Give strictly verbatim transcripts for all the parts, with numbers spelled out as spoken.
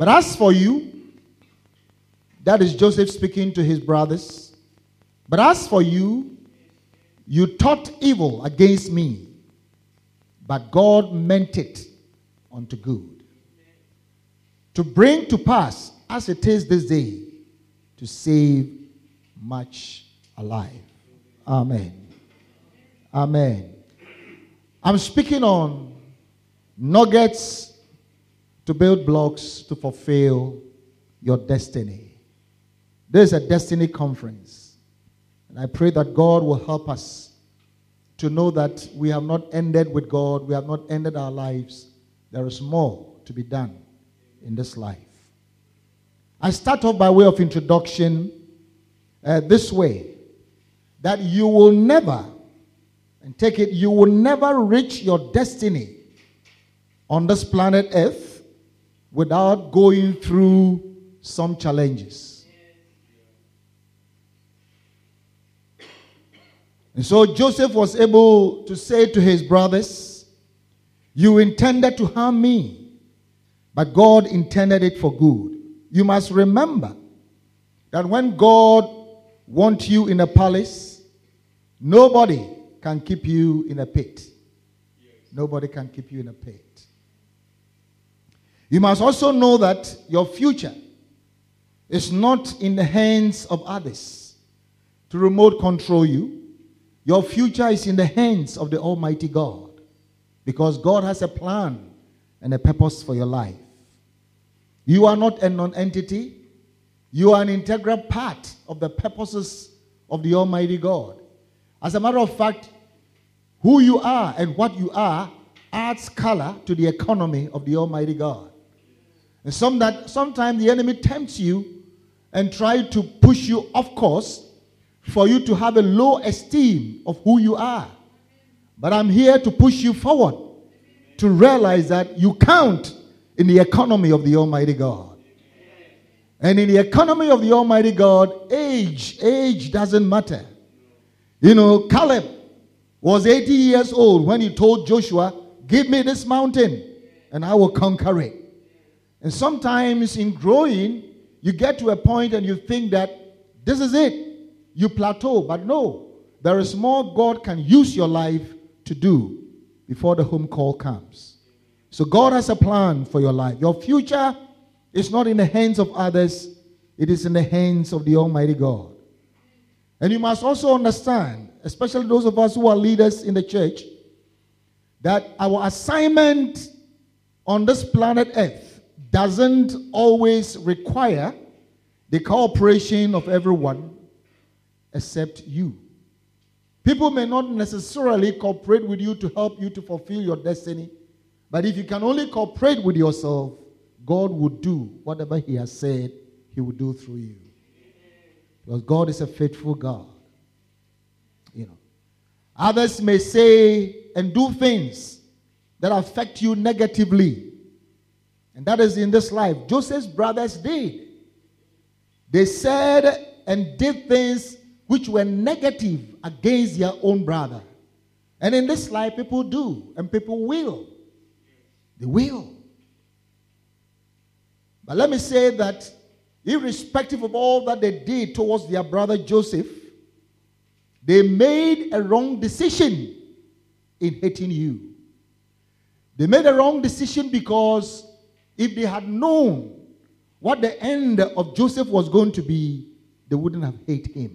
But as for you, that is Joseph speaking to his brothers. But as for you, you thought evil against me, but God meant it unto good, to bring to pass, as it is this day, to save much alive. Amen. Amen. I'm speaking on nuggets to build blocks to fulfill your destiny. This is a destiny conference. And I pray that God will help us to know that we have not ended with God. We have not ended our lives. There is more to be done in this life. I start off by way of introduction uh, this way. That you will never, and take it, you will never reach your destiny on this planet Earth without going through some challenges. And so Joseph was able to say to his brothers, you intended to harm me, but God intended it for good. You must remember that when God wants you in a palace, nobody can keep you in a pit. Nobody can keep you in a pit. You must also know that your future is not in the hands of others to remote control you. Your future is in the hands of the Almighty God, because God has a plan and a purpose for your life. You are not a non-entity. You are an integral part of the purposes of the Almighty God. As a matter of fact, who you are and what you are adds color to the economy of the Almighty God. And some that sometimes the enemy tempts you and tries to push you off course for you to have a low esteem of who you are. But I'm here to push you forward to realize that you count in the economy of the Almighty God. And in the economy of the Almighty God, age, age doesn't matter. You know, Caleb was eighty years old when he told Joshua, give me this mountain and I will conquer it. And sometimes in growing, you get to a point and you think that this is it. You plateau, but no, there is more God can use your life to do before the home call comes. So God has a plan for your life. Your future is not in the hands of others. It is in the hands of the Almighty God. And you must also understand, especially those of us who are leaders in the church, that our assignment on this planet Earth doesn't always require the cooperation of everyone except you. People may not necessarily cooperate with you to help you to fulfill your destiny, but if you can only cooperate with yourself, God will do whatever He has said He will do through you. Because God is a faithful God. You know, others may say and do things that affect you negatively, and that is in this life. Joseph's brothers did. They said and did things which were negative against their own brother. And in this life, people do, and people will. They will. But let me say that irrespective of all that they did towards their brother Joseph, they made a wrong decision in hating you. They made a wrong decision because if they had known what the end of Joseph was going to be, they wouldn't have hated him.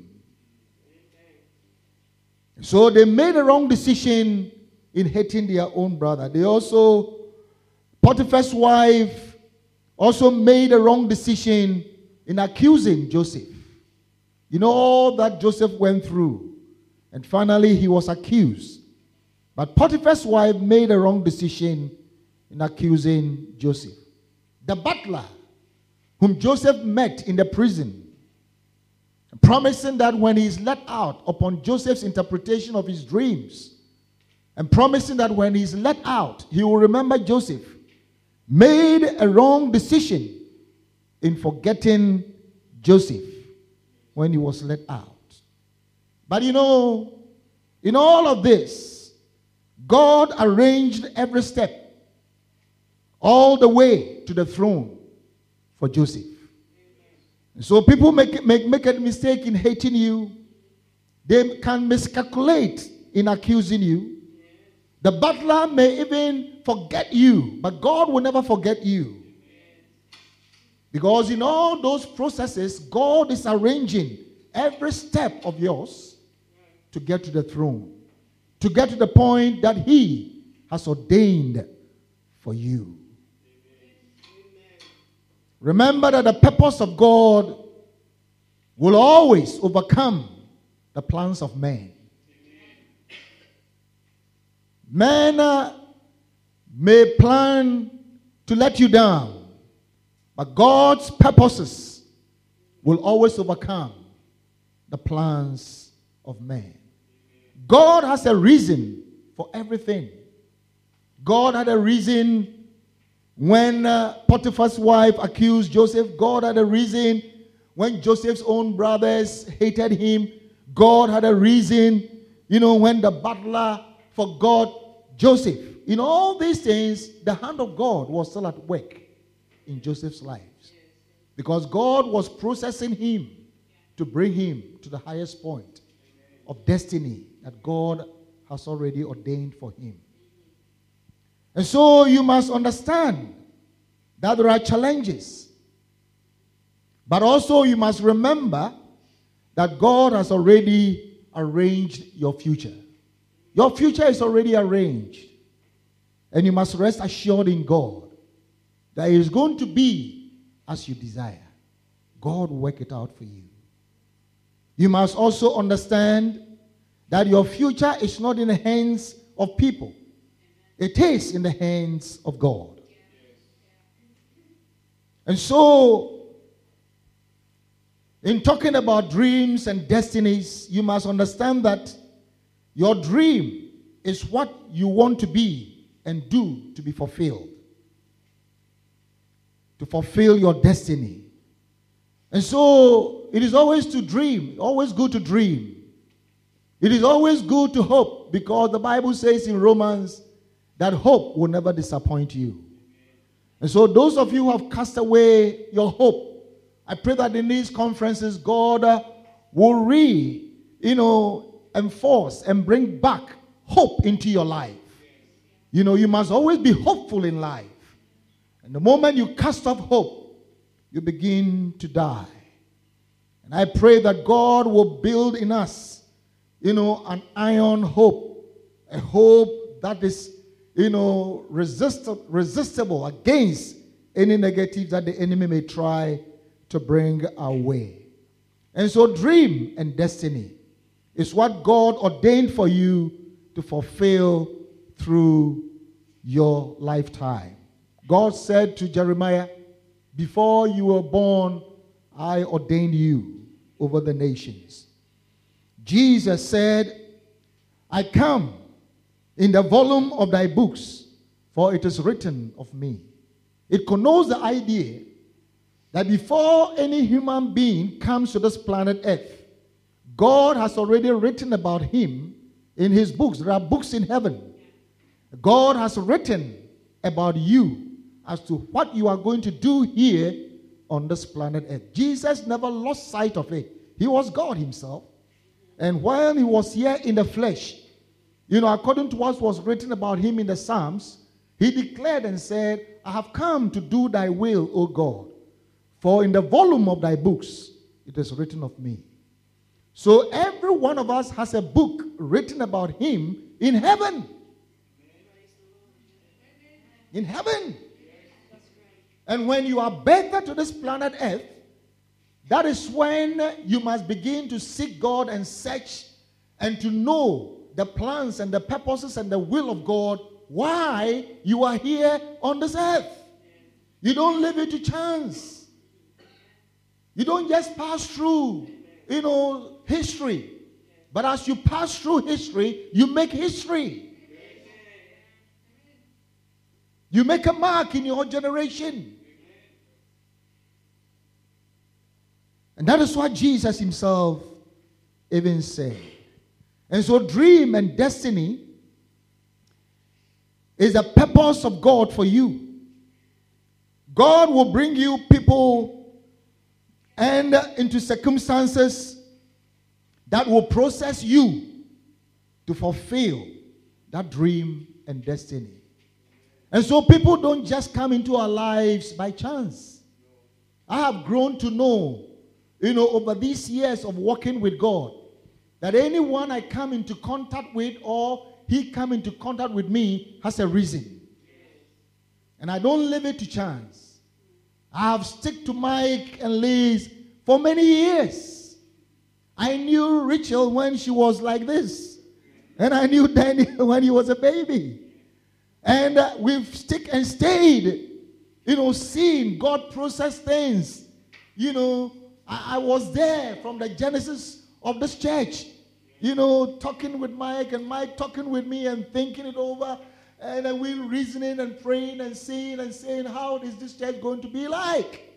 So they made a wrong decision in hating their own brother. They also, Potiphar's wife also made a wrong decision in accusing Joseph. You know all that Joseph went through. And finally he was accused. But Potiphar's wife made a wrong decision in accusing Joseph. The butler whom Joseph met in the prison, promising that when he is let out upon Joseph's interpretation of his dreams, and promising that when he is let out, he will remember Joseph, made a wrong decision in forgetting Joseph when he was let out. But you know, in all of this, God arranged every step all the way to the throne. for Joseph. And so people make, make, make a mistake in hating you. They can miscalculate in accusing you. The butler may even forget you, but God will never forget you. Because in all those processes, God is arranging every step of yours to get to the throne, to get to the point that He has ordained for you. Remember that the purpose of God will always overcome the plans of man. Men uh, may plan to let you down, but God's purposes will always overcome the plans of man. God has a reason for everything. God had a reason when uh, Potiphar's wife accused Joseph. God had a reason when Joseph's own brothers hated him. God had a reason, you know, when the butler forgot Joseph. In all these things, the hand of God was still at work in Joseph's life. Because God was processing him to bring him to the highest point of destiny that God has already ordained for him. And so you must understand that there are challenges. But also you must remember that God has already arranged your future. Your future is already arranged. And you must rest assured in God that it is going to be as you desire. God will work it out for you. You must also understand that your future is not in the hands of people. It is in the hands of God. And so, in talking about dreams and destinies, you must understand that your dream is what you want to be and do to be fulfilled. To fulfill your destiny. And so, it is always to dream, always good to dream. It is always good to hope, because the Bible says in Romans that hope will never disappoint you. And so those of you who have cast away your hope, I pray that in these conferences, God uh, will re, you know, enforce and bring back hope into your life. You know, you must always be hopeful in life. And the moment you cast off hope, you begin to die. And I pray that God will build in us, you know, an iron hope, a hope that is, you know, resist- resistible against any negative that the enemy may try to bring our way. And so dream and destiny is what God ordained for you to fulfill through your lifetime. God said to Jeremiah, before you were born, I ordained you over the nations. Jesus said, I come in the volume of thy books, for it is written of me. It connotes the idea that before any human being comes to this planet Earth, God has already written about him in his books. There are books in heaven. God has written about you as to what you are going to do here on this planet Earth. Jesus never lost sight of it. He was God himself. And while he was here in the flesh, you know, according to what was written about him in the Psalms, he declared and said, I have come to do thy will, O God. For in the volume of thy books, it is written of me. So every one of us has a book written about him in heaven. In heaven. And when you are better to this planet Earth, that is when you must begin to seek God and search and to know the plans and the purposes and the will of God, why you are here on this earth. You don't leave it to chance. You don't just pass through, you know, history. But as you pass through history, you make history. You make a mark in your generation. And that is what Jesus himself even said. And so dream and destiny is the purpose of God for you. God will bring you people and into circumstances that will process you to fulfill that dream and destiny. And so people don't just come into our lives by chance. I have grown to know, you know, over these years of walking with God, that anyone I come into contact with or he come into contact with me has a reason. And I don't leave it to chance. I have stuck to Mike and Liz for many years. I knew Rachel when she was like this. And I knew Daniel when he was a baby. And uh, we've stuck and stayed, you know, seeing God process things. You know, I, I was there from the genesis of this church, you know, talking with Mike and Mike talking with me and thinking it over. And then we reasoning and praying and seeing and saying, how is this church going to be like?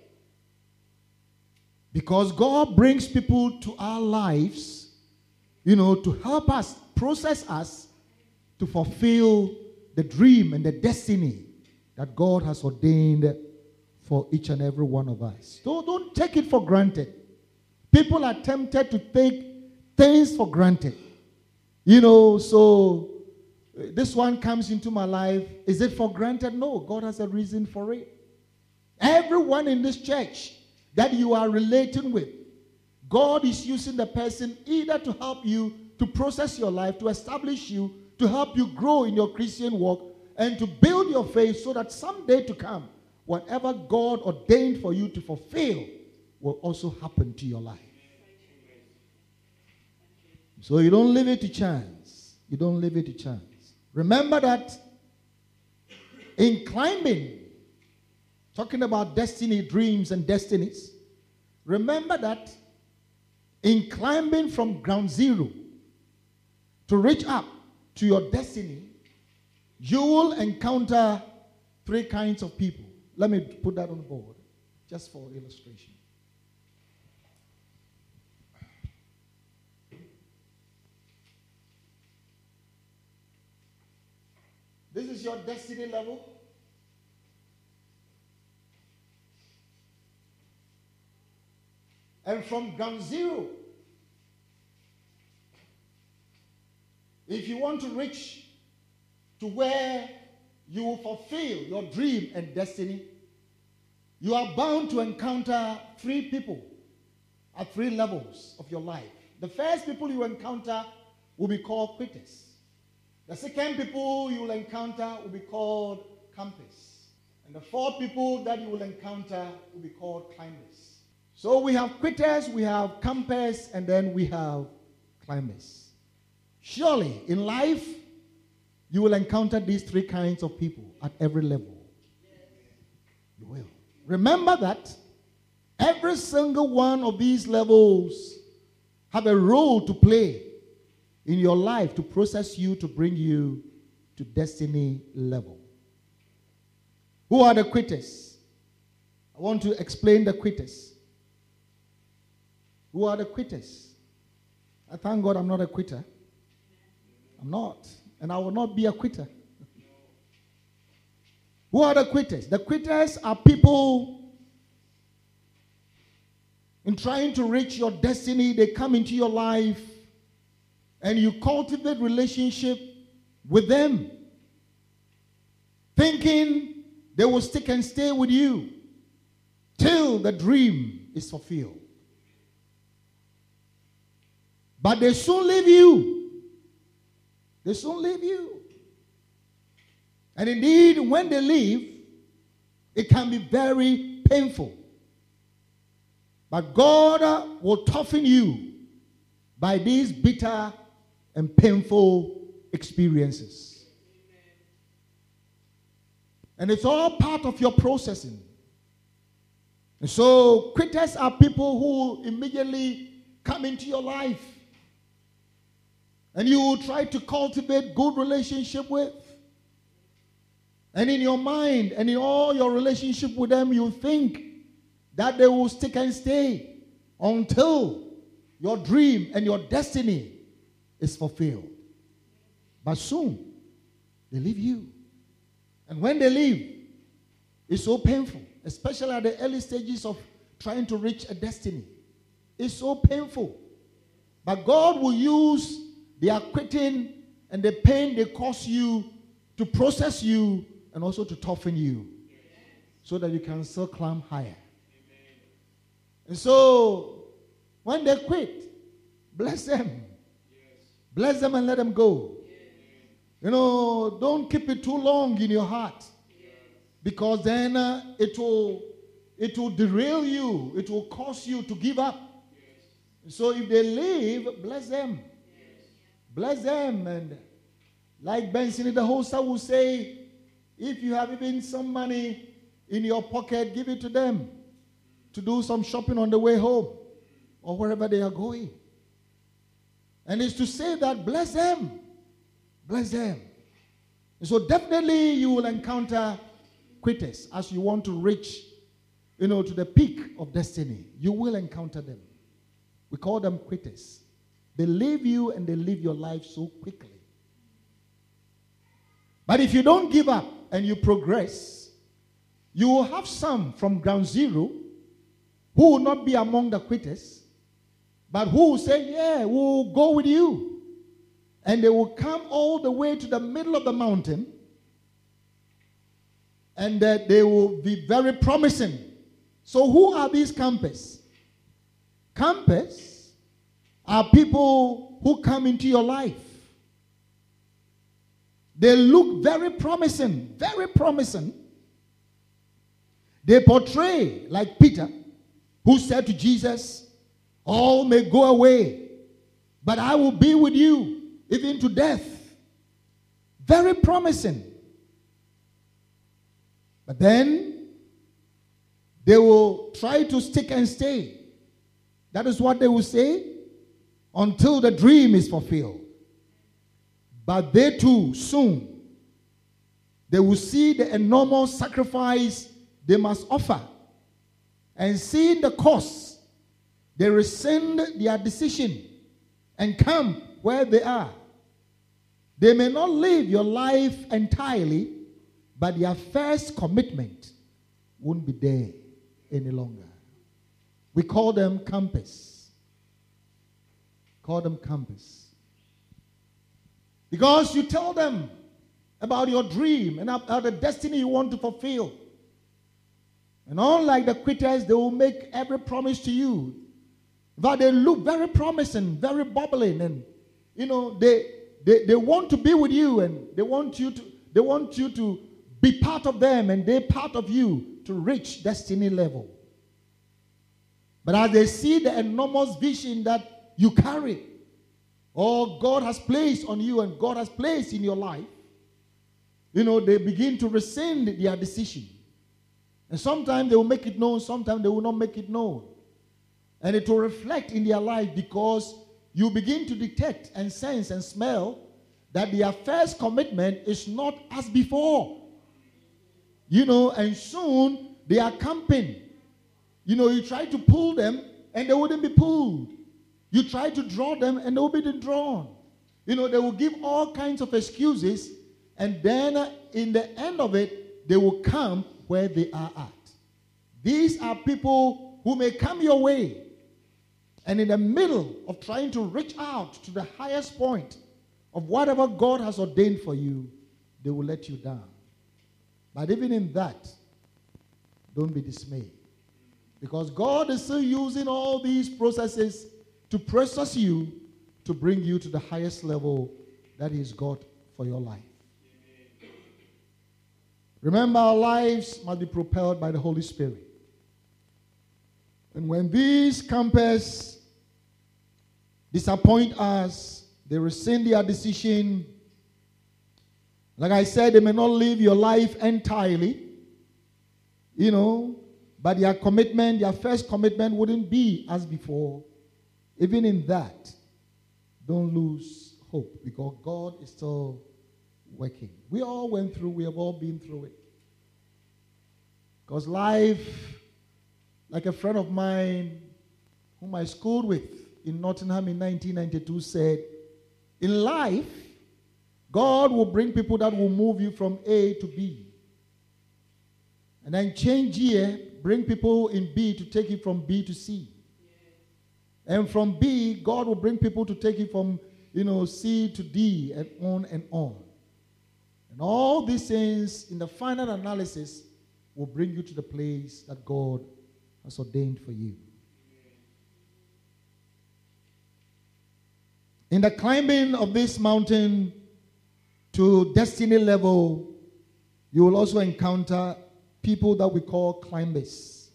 Because God brings people to our lives, you know, to help us, process us to fulfill the dream and the destiny that God has ordained for each and every one of us. So don't take it for granted. People are tempted to take things for granted. You know, so this one comes into my life. Is it for granted? No, God has a reason for it. Everyone in this church that you are relating with, God is using the person either to help you to process your life, to establish you, to help you grow in your Christian walk, and to build your faith so that someday to come, whatever God ordained for you to fulfill will also happen to your life. So you don't leave it to chance. You don't leave it to chance. Remember that in climbing, talking about destiny, dreams, and destinies, remember that in climbing from ground zero to reach up to your destiny, you will encounter three kinds of people. Let me put that on the board, just for illustration. This is your destiny level. And from ground zero, if you want to reach to where you will fulfill your dream and destiny, you are bound to encounter three people at three levels of your life. The first people you encounter will be called quitters. The second people you will encounter will be called campers. And the fourth people that you will encounter will be called climbers. So we have quitters, we have campers, and then we have climbers. Surely, in life, you will encounter these three kinds of people at every level. You will. Remember that every single one of these levels have a role to play in your life to process you, to bring you to destiny level. Who are the quitters? I want to explain the quitters. Who are the quitters? I thank God I'm not a quitter. I'm not. And I will not be a quitter. Who are the quitters? The quitters are people in trying to reach your destiny. They come into your life and you cultivate relationship with them, thinking they will stick and stay with you till the dream is fulfilled. But they soon leave you. They soon leave you. And indeed, when they leave, it can be very painful. But God will toughen you by these bitter and painful experiences. And it's all part of your processing. And so, quitters are people who immediately come into your life. And you will try to cultivate good relationship with. And in your mind and in all your relationship with them, you think that they will stick and stay until your dream and your destiny is fulfilled. But soon, they leave you. And when they leave, it's so painful. especially at the early stages of trying to reach a destiny. It's so painful. But God will use the quitting and the pain they cause you to process you and also to toughen you so that you can still climb higher. And so, when they quit, bless them. Bless them and let them go. You know, don't keep it too long in your heart. Because then uh, it will it will derail you. It will cause you to give up. So if they leave, bless them. Bless them. And like Benson the host will say, if you have even some money in your pocket, give it to them to do some shopping on the way home or wherever they are going. And it's to say that bless them. Bless them. And so definitely you will encounter quitters as you want to reach, you know, to the peak of destiny. You will encounter them. We call them quitters. They leave you and they live your life so quickly. But if you don't give up and you progress, you will have some from ground zero who will not be among the quitters, but who will say, yeah, we'll go with you. And they will come all the way to the middle of the mountain, and uh, they will be very promising. So who are these campers? Campers are people who come into your life. They look very promising, very promising. They portray like Peter, who said to Jesus, all may go away, but I will be with you, even to death. Very promising. But then, they will try to stick and stay. That is what they will say, until the dream is fulfilled. But they too, soon, they will see the enormous sacrifice they must offer. And seeing the cost, they rescind their decision and come where they are. They may not live your life entirely, but their first commitment won't be there any longer. We call them campers. Call them campers. Because you tell them about your dream and about the destiny you want to fulfill. And unlike the quitters, they will make every promise to you. But they look very promising, very bubbling, and you know, they, they they want to be with you, and they want you to they want you to be part of them, and they're part of you to reach destiny level. But as they see the enormous vision that you carry, or God has placed on you and God has placed in your life, you know, they begin to rescind their decision. And sometimes they will make it known, sometimes they will not make it known. And it will reflect in their life because you begin to detect and sense and smell that their first commitment is not as before. You know, and soon they are camping. You know, you try to pull them and they wouldn't be pulled. You try to draw them and they will be drawn. You know, they will give all kinds of excuses, and then uh, in the end of it, they will come where they are at. These are people who may come your way, and in the middle of trying to reach out to the highest point of whatever God has ordained for you, they will let you down. But even in that, don't be dismayed. Because God is still using all these processes to process you, to bring you to the highest level that He's got for your life. Remember, our lives must be propelled by the Holy Spirit. And when these campers disappoint us, they rescind their decision. Like I said, they may not live your life entirely, you know, but their commitment, their first commitment wouldn't be as before. Even in that, don't lose hope, because God is still working. We all went through, we have all been through it. Because life, like a friend of mine whom I schooled with in Nottingham in nineteen ninety-two said, in life, God will bring people that will move you from A to B. And then change gear, bring people in B to take it from B to C. And from B, God will bring people to take it from, you know, C to D and on and on. And all these things in the final analysis will bring you to the place that God has ordained for you. In the climbing of this mountain to destiny level, you will also encounter people that we call climbers.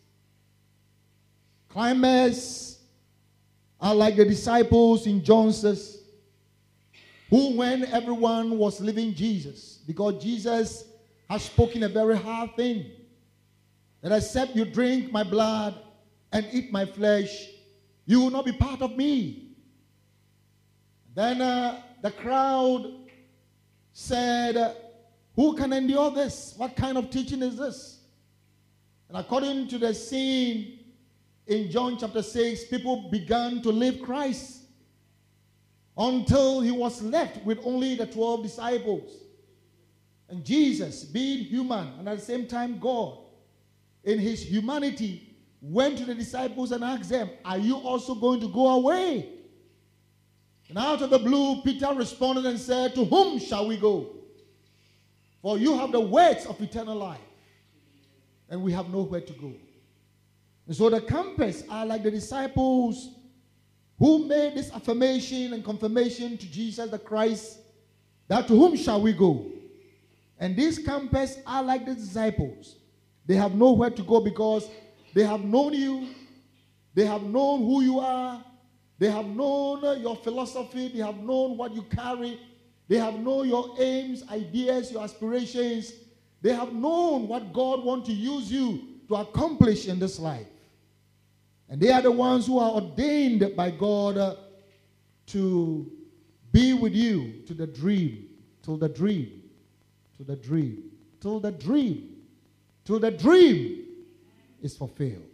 Climbers are like the disciples in John says, who when everyone was leaving Jesus, because Jesus has spoken a very hard thing, that except you drink my blood and eat my flesh, you will not be part of me. Then uh, the crowd said, who can endure this? What kind of teaching is this? And according to the scene in John chapter six, people began to leave Christ until he was left with only the twelve disciples. And Jesus, being human and at the same time God, in his humanity, went to the disciples and asked them, are you also going to go away? And out of the blue, Peter responded and said, to whom shall we go? For you have the words of eternal life, and we have nowhere to go. And so the campers are like the disciples who made this affirmation and confirmation to Jesus the Christ, that to whom shall we go? And these campers are like the disciples. They have nowhere to go because they have known you, they have known who you are, they have known your philosophy, they have known what you carry, they have known your aims, ideas, your aspirations. They have known what God wants to use you to accomplish in this life. And they are the ones who are ordained by God uh, to be with you to the dream, till the dream, to the dream, till the dream, till the dream is fulfilled.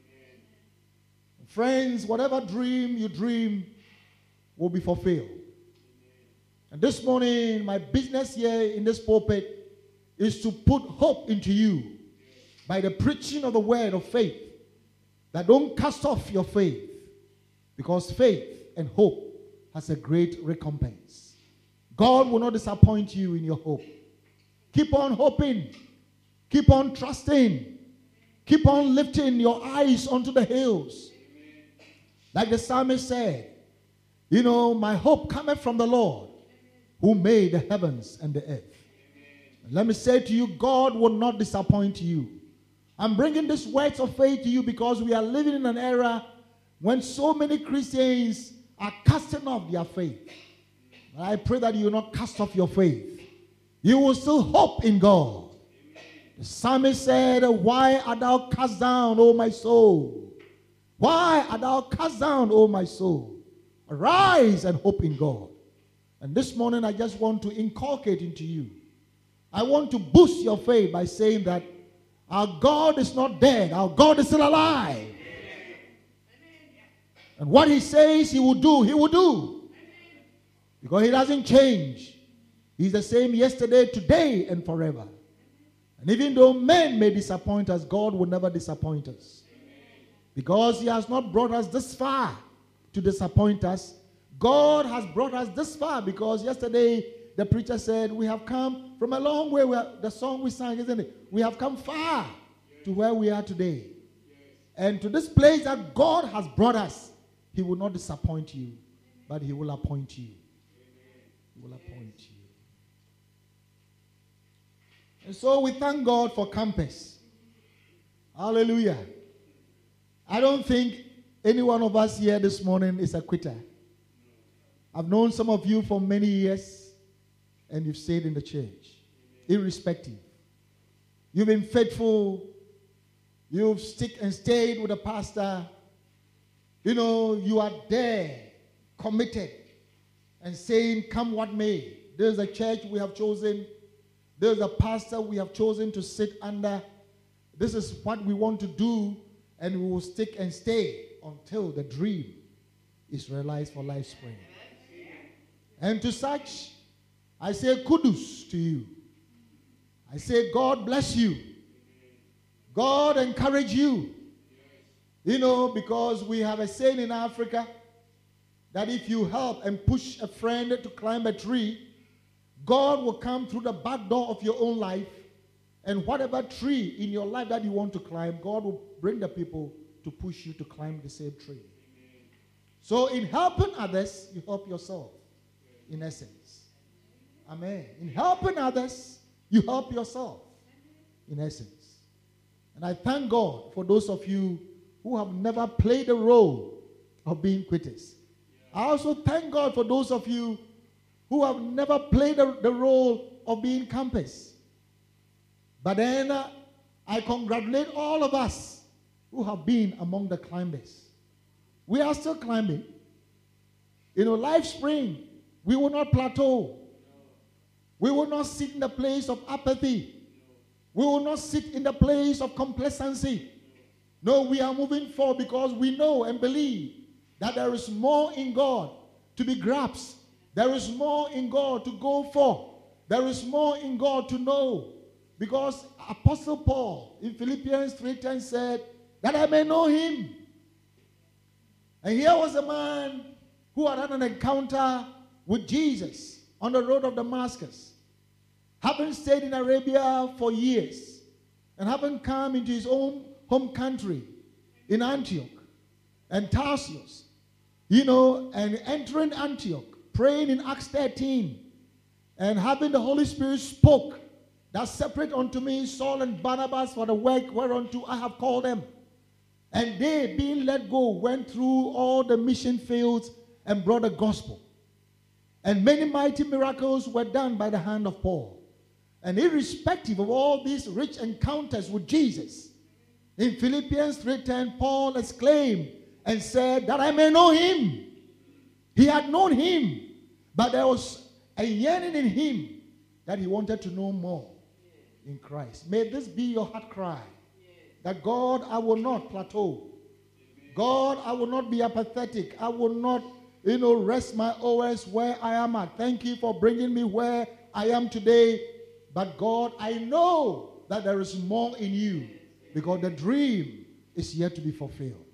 Friends, whatever dream you dream will be fulfilled. And this morning, my business here in this pulpit is to put hope into you by the preaching of the word of faith. That don't cast off your faith, because faith and hope has a great recompense. God will not disappoint you in your hope. Keep on hoping. Keep on trusting. Keep on lifting your eyes onto the hills. Like the psalmist said, you know, my hope cometh from the Lord who made the heavens and the earth. And let me say to you, God will not disappoint you. I'm bringing these words of faith to you because we are living in an era when so many Christians are casting off their faith. And I pray that you will not cast off your faith. You will still hope in God. The psalmist said, why art thou cast down, O my soul? Why art thou cast down, O my soul? Arise and hope in God. And this morning I just want to inculcate into you. I want to boost your faith by saying that our God is not dead. Our God is still alive. Amen. And what he says he will do, he will do. Because he doesn't change. He's the same yesterday, today, and forever. And even though men may disappoint us, God will never disappoint us. Because he has not brought us this far to disappoint us. God has brought us this far because yesterday the preacher said, we have come from a long way. We are, the song we sang, isn't it? We have come far to where we are today. And to this place that God has brought us, he will not disappoint you, but he will appoint you. He will appoint you. And so we thank God for campus. Hallelujah. I don't think any one of us here this morning is a quitter. I've known some of you for many years. And you've stayed in the church, irrespective. You've been faithful. You've stick and stayed with the pastor. You know, you are there, committed, and saying, come what may. There's a church we have chosen. There's a pastor we have chosen to sit under. This is what we want to do, and we will stick and stay until the dream is realized for LifeSpring. And to such, I say kudos to you. I say God bless you. God encourage you. You know, because we have a saying in Africa that if you help and push a friend to climb a tree, God will come through the back door of your own life, and whatever tree in your life that you want to climb, God will bring the people to push you to climb the same tree. Amen. So in helping others, you help yourself, in essence. Amen. In helping others, you help yourself, in essence. And I thank God for those of you who have never played the role of being quitters. I also thank God for those of you who have never played the, the role of being campers. But then uh, I congratulate all of us who have been among the climbers. We are still climbing. You know, Life Spring, we will not plateau. We will not sit in the place of apathy. We will not sit in the place of complacency. No, we are moving forward because we know and believe that there is more in God to be grasped. There is more in God to go for. There is more in God to know. Because Apostle Paul in Philippians three ten said, that I may know him. And here was a man who had had an encounter with Jesus on the road of Damascus, having stayed in Arabia for years, and having come into his own home country in Antioch and Tarsus, you know, and entering Antioch, praying in Acts thirteen, and having the Holy Spirit spoke, that separate unto me Saul and Barnabas for the work whereunto I have called them. And they, being let go, went through all the mission fields and brought the gospel. And many mighty miracles were done by the hand of Paul. And irrespective of all these rich encounters with Jesus, in Philippians three ten, Paul exclaimed and said, that I may know him. He had known him, but there was a yearning in him that he wanted to know more in Christ. May this be your heart cry, that God, I will not plateau. God, I will not be apathetic. I will not, you know, rest my oars where I am at. Thank you for bringing me where I am today. But God, I know that there is more in you, because the dream is yet to be fulfilled.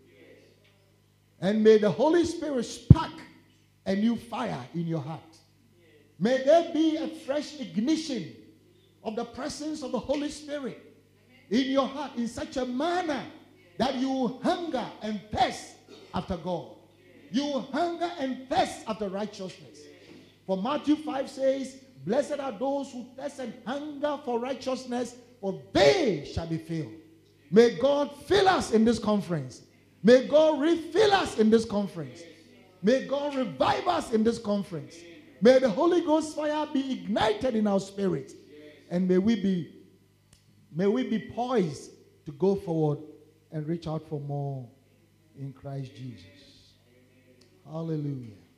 And may the Holy Spirit spark a new fire in your heart. May there be a fresh ignition of the presence of the Holy Spirit in your heart in such a manner that you hunger and thirst after God. You hunger and thirst after righteousness. For Matthew five says, blessed are those who thirst and hunger for righteousness, for they shall be filled. May God fill us in this conference. May God refill us in this conference. May God revive us in this conference. May the Holy Ghost fire be ignited in our spirit. And may we be, may we be poised to go forward and reach out for more in Christ Jesus. Hallelujah.